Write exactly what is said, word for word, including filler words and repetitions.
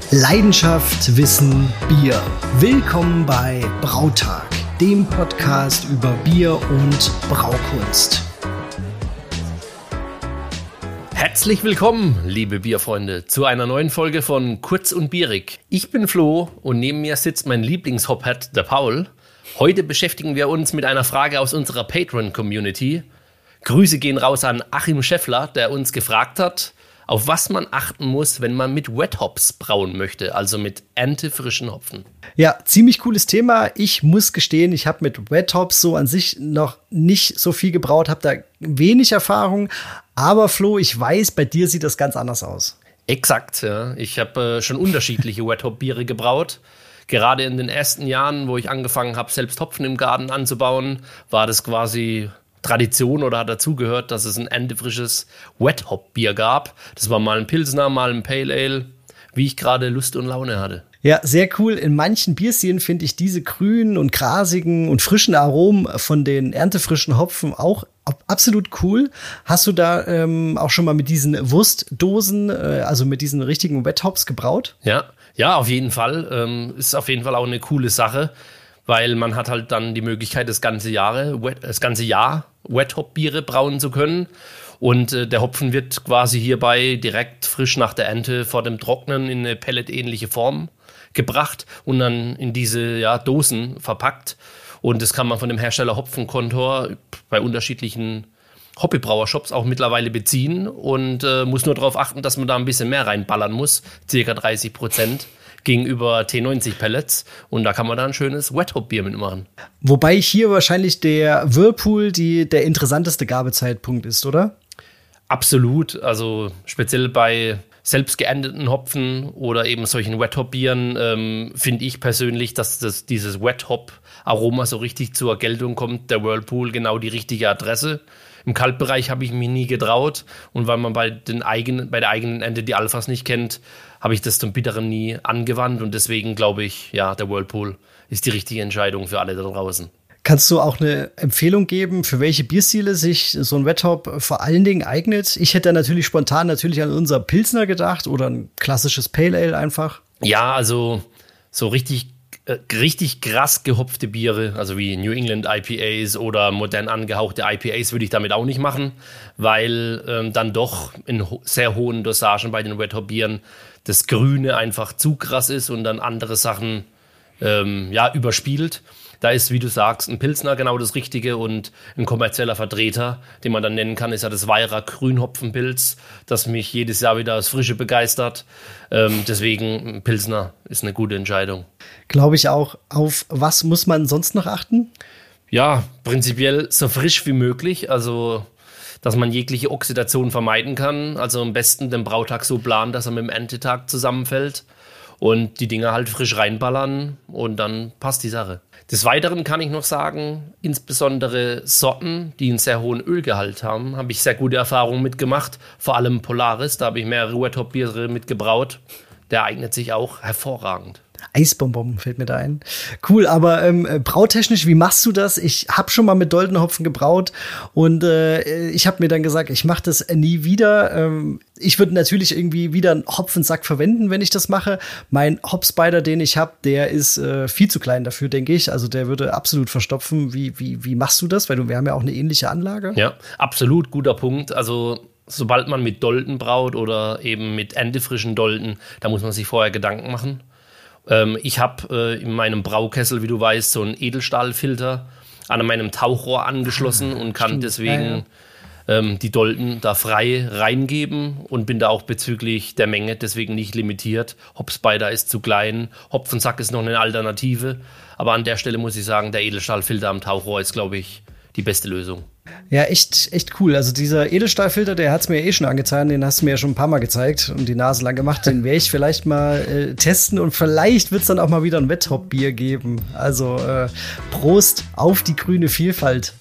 Leidenschaft, Wissen, Bier. Willkommen bei Brautag, dem Podcast über Bier und Braukunst. Herzlich willkommen, liebe Bierfreunde, zu einer neuen Folge von Kurz und Bierig. Ich bin Flo und neben mir sitzt mein Lieblingshophead, der Paul. Heute beschäftigen wir uns mit einer Frage aus unserer Patreon-Community. Grüße gehen raus an Achim Scheffler, der uns gefragt hat, auf was man achten muss, wenn man mit Wet Hops brauen möchte, also mit erntefrischen Hopfen. Ja, ziemlich cooles Thema. Ich muss gestehen, ich habe mit Wet Hops so an sich noch nicht so viel gebraut, habe da wenig Erfahrung. Aber Flo, ich weiß, bei dir sieht das ganz anders aus. Exakt, ja. Ich habe äh, schon unterschiedliche Wet Hop Biere gebraut. Gerade in den ersten Jahren, wo ich angefangen habe, selbst Hopfen im Garten anzubauen, war das quasi Tradition oder hat dazugehört, dass es ein erntefrisches Wet Hop Bier gab. Das war mal ein Pilsner, mal ein Pale Ale, wie ich gerade Lust und Laune hatte. Ja, sehr cool. In manchen Bierstilen finde ich diese grünen und grasigen und frischen Aromen von den erntefrischen Hopfen auch absolut cool. Hast du da ähm, auch schon mal mit diesen Wurstdosen, äh, also mit diesen richtigen Wet Hops gebraut? Ja, ja, auf jeden Fall. Ähm, ist auf jeden Fall auch eine coole Sache, weil man hat halt dann die Möglichkeit, das ganze Jahr, das ganze Jahr Wet Hop Biere brauen zu können. Und äh, der Hopfen wird quasi hierbei direkt frisch nach der Ernte vor dem Trocknen in eine pelletähnliche Form gebracht und dann in diese ja, Dosen verpackt. Und das kann man von dem Hersteller Hopfenkontor bei unterschiedlichen Hobbybrauershops auch mittlerweile beziehen und äh, muss nur darauf achten, dass man da ein bisschen mehr reinballern muss, circa dreißig Prozent gegenüber T neunzig Pellets. Und da kann man da ein schönes Wet Hop Bier mitmachen. Wobei hier wahrscheinlich der Whirlpool die, der interessanteste Gabezeitpunkt ist, oder? Absolut. Also speziell bei selbst geernteten Hopfen oder eben solchen Wet Hop Bieren ähm, finde ich persönlich, dass das, dieses Wet Hop Aroma so richtig zur Geltung kommt. Der Whirlpool genau die richtige Adresse. Im Kaltbereich habe ich mich nie getraut und weil man bei, den eigenen, bei der eigenen Ernte die Alphas nicht kennt, habe ich das zum Bitteren nie angewandt und deswegen glaube ich, ja, der Whirlpool ist die richtige Entscheidung für alle da draußen. Kannst du auch eine Empfehlung geben, für welche Bierstile sich so ein Wet Hop vor allen Dingen eignet? Ich hätte natürlich spontan natürlich an unser Pilsner gedacht oder ein klassisches Pale Ale einfach. Ja, also so richtig richtig krass gehopfte Biere, also wie New England I P As oder modern angehauchte I P As würde ich damit auch nicht machen, weil ähm, dann doch in ho- sehr hohen Dosagen bei den Wet Hop Bieren das Grüne einfach zu krass ist und dann andere Sachen ähm, ja, überspielt. Da ist, wie du sagst, ein Pilsner genau das Richtige und ein kommerzieller Vertreter, den man dann nennen kann, ist ja das Weyra Grünhopfenpilz, das mich jedes Jahr wieder aus Frische begeistert. Ähm, deswegen ein Pilsner ist eine gute Entscheidung. Glaube ich auch. Auf was muss man sonst noch achten? Ja, prinzipiell so frisch wie möglich, also dass man jegliche Oxidation vermeiden kann. Also am besten den Brautag so planen, dass er mit dem Erntetag zusammenfällt und die Dinger halt frisch reinballern und dann passt die Sache. Des Weiteren kann ich noch sagen, insbesondere Sorten, die einen sehr hohen Ölgehalt haben, habe ich sehr gute Erfahrungen mitgemacht. Vor allem Polaris, da habe ich mehrere Wet Hop Biere mitgebraut. Der eignet sich auch hervorragend. Eisbonbon fällt mir da ein. Cool, aber ähm, brautechnisch, wie machst du das? Ich habe schon mal mit Doldenhopfen gebraut und äh, ich habe mir dann gesagt, ich mache das nie wieder. Ähm, ich würde natürlich irgendwie wieder einen Hopfensack verwenden, wenn ich das mache. Mein Hopspider, den ich habe, der ist äh, viel zu klein dafür, denke ich. Also der würde absolut verstopfen. Wie, wie, wie machst du das? Weil du, wir haben ja auch eine ähnliche Anlage. Ja, absolut guter Punkt. Also sobald man mit Dolden braut oder eben mit erntefrischen Dolden, da muss man sich vorher Gedanken machen. Ich habe äh, in meinem Braukessel, wie du weißt, so einen Edelstahlfilter an meinem Tauchrohr angeschlossen und kann Stimmt. deswegen ja, ja. Ähm, die Dolden da frei reingeben und bin da auch bezüglich der Menge deswegen nicht limitiert. Hopspider ist zu klein, Hopfensack ist noch eine Alternative, aber an der Stelle muss ich sagen, der Edelstahlfilter am Tauchrohr ist, glaube ich, die beste Lösung. Ja, echt, echt cool. Also dieser Edelstahlfilter, der hat's mir eh schon angetan, den hast du mir ja schon ein paar Mal gezeigt und die Nase lang gemacht. Den werde ich vielleicht mal äh, testen und vielleicht wird's dann auch mal wieder ein Wet Hop Bier geben. Also äh, Prost auf die grüne Vielfalt.